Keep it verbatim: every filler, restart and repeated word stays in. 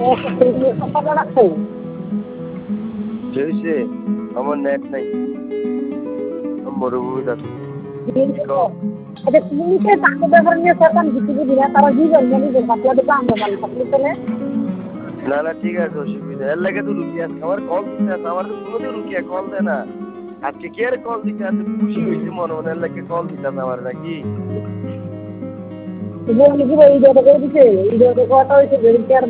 হয়েছে আমার নেট নাই মরুভূমি আছে আচ্ছা তুমি কে তাকে ব্যাপার নিয়ে সরকার কিছু বুঝি না তারা জীবন জানি যে বাতলা দেবা আমরা মাল থাকলে চলে না না ঠিক আছে অসুবিধা এর লাগে তো রুকিয়া আমার কল দিতে আছে আমার তো কোনোদিন রুকিয়া কল দেয় না আজকে কে আর কল দিতে আছে খুশি হয়েছে মনে মনে এর লাগে কল দিতে আছে আমার নাকি তুমি কি এই জায়গা করে দিছে এই জায়গা কথা হয়েছে